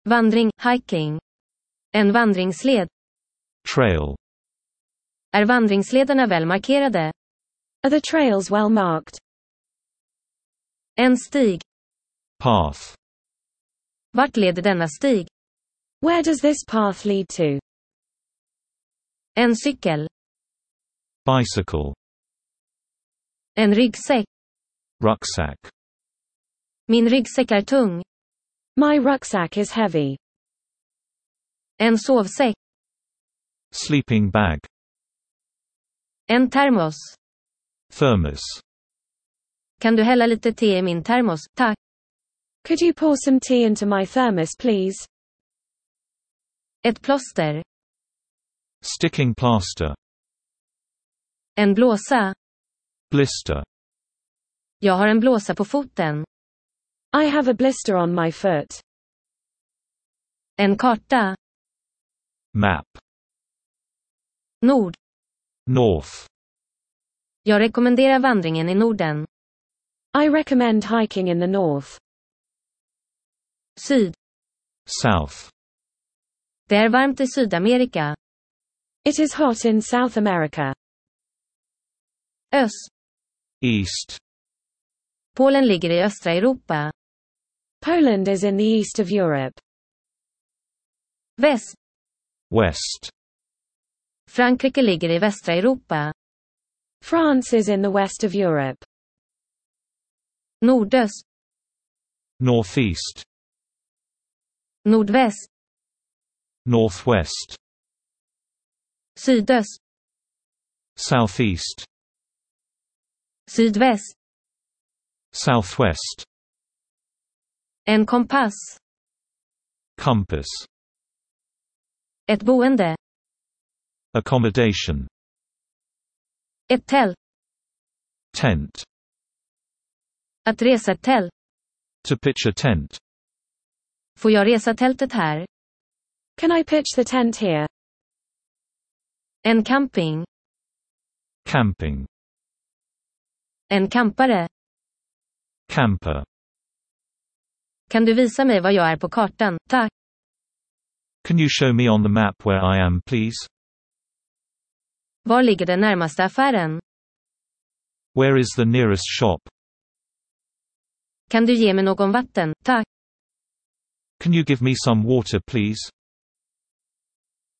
Vandring, hiking. En vandringsled. Trail. Är vandringslederna väl markerade? Are the trails well marked? En stig. Path. Vart leder denna stig? Where does this path lead to? En cykel. Bicycle. En ryggsäck. Rucksack. Min ryggsäck är tung. My rucksack is heavy. En sovsäck. Sleeping bag. En termos. Thermos. Kan du hälla lite te i min termos, tack? Could you pour some tea into my thermos, please? Ett plåster. Sticking plaster. En blåsa. Blister. Jag har en blåsa på foten. I have a blister on my foot. En karta. Map. Nord. North. Jag rekommenderar vandringen i Norden. I recommend hiking in the north. Syd. South. Det är varmt i Sydamerika. It is hot in South America. Öst. East. Polen ligger i östra Europa. Poland is in the east of Europe. Väst. West. Frankrike ligger i västra Europa. France is in the west of Europe. Nordöst. Northeast. Nordväst. Northwest. Sydöst. Southeast. Sydväst. Southwest. En kompass. Compass. Ett boende. Accommodation. Ett tält. Tent. Att resa ett tält. To pitch a tent. Får jag resa tältet här? Can I pitch the tent here? En camping. Camping. En campare. Camper. Kan du visa mig vad jag är på kartan, tack? Can you show me on the map where I am, please? Var ligger den närmaste affären? Where is the nearest shop? Kan du ge mig någon vatten, tack? Can you give me some water, please?